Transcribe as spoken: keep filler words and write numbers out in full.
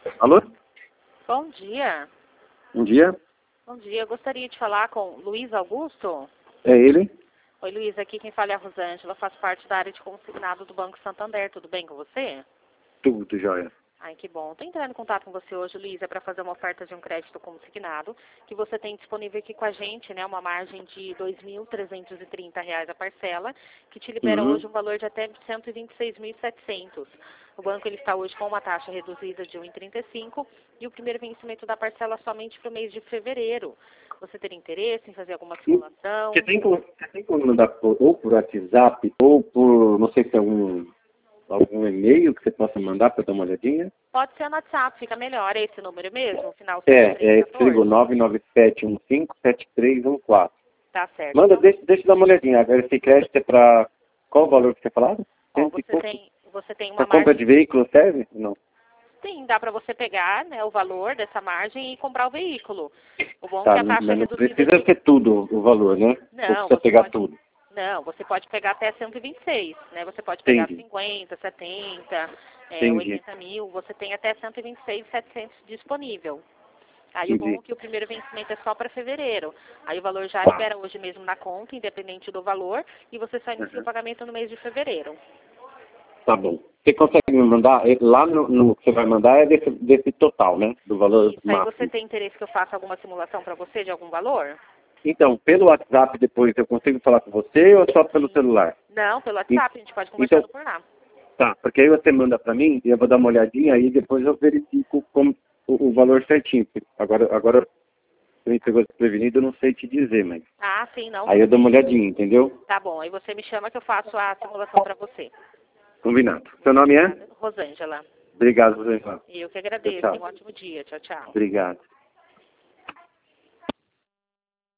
Alô? Bom dia. Bom dia. Bom dia. Eu gostaria de falar com Luiz Augusto. É ele? Oi, Luiz. Aqui quem fala é a Rosângela. Faço parte da área de consignado do Banco Santander. Tudo bem com você? Tudo, jóia. Ai, que bom. Estou entrando em contato com você hoje, Luiz, é para fazer uma oferta de um crédito consignado que você tem disponível aqui com a gente, né? Uma margem de dois mil trezentos e trinta reais a parcela, que te libera Uhum. hoje um valor de até cento e vinte e seis mil e setecentos. O banco ele está hoje com uma taxa reduzida de um vírgula trinta e cinco e o primeiro vencimento da parcela somente para o mês de fevereiro. Você teria interesse em fazer alguma simulação? Você tem como, você tem como mandar por, ou por WhatsApp ou por, não sei se é algum, algum e-mail que você possa mandar para eu dar uma olhadinha? Pode ser no WhatsApp, fica melhor. É esse número mesmo? Final É, é esse setenta e três quatorze? nove nove sete um cinco sete três um quatro. Tá certo. Manda, Então, deixa, deixa eu dar uma olhadinha. Agora, esse crédito é para qual o valor que você falou? ó, Cento e você pouco? tem, você tem Para uma compra margem. de veículo serve? Não. Sim, dá para você pegar, né, o valor dessa margem e comprar o veículo. O bom é Tá, que a não, taxa é mas não reduzida precisa de... ser tudo o valor, né? Ou Não, precisa você pegar pode... tudo. Não, você pode pegar até cento e vinte e seis, né? Você pode pegar Entendi, cinquenta, setenta, é, entendi, oitenta mil, você tem até cento e vinte e seis mil e setecentos disponível. Aí o bom entendi. é que o primeiro vencimento é só para fevereiro. Aí o valor já Tá. libera hoje mesmo na conta, independente do valor, e você só inicia o Uhum. pagamento no mês de fevereiro. Tá bom. Você consegue me mandar, eh, lá no, no que você vai mandar é desse, desse total, né? Do valor Isso aí, você máximo. tem interesse que eu faça alguma simulação para você de algum valor? Então, pelo WhatsApp depois eu consigo falar com você ou só pelo Sim. celular? Não, pelo E- WhatsApp, a gente pode Então, conversando por lá. tá, porque aí você manda pra mim e eu vou dar uma olhadinha aí depois eu verifico como, o, o valor certinho. Agora, agora você me pegou desprevenido, eu não sei te dizer, mas Ah, sim, não, aí tudo eu dou uma bem. olhadinha, entendeu? Tá bom, aí você me chama que eu faço a simulação para você. Combinado. Seu nome é? Obrigada. Rosângela. Obrigado, Rosângela. E eu que Tchau, agradeço. Tenha um tchau. ótimo dia. Tchau, tchau. Obrigado.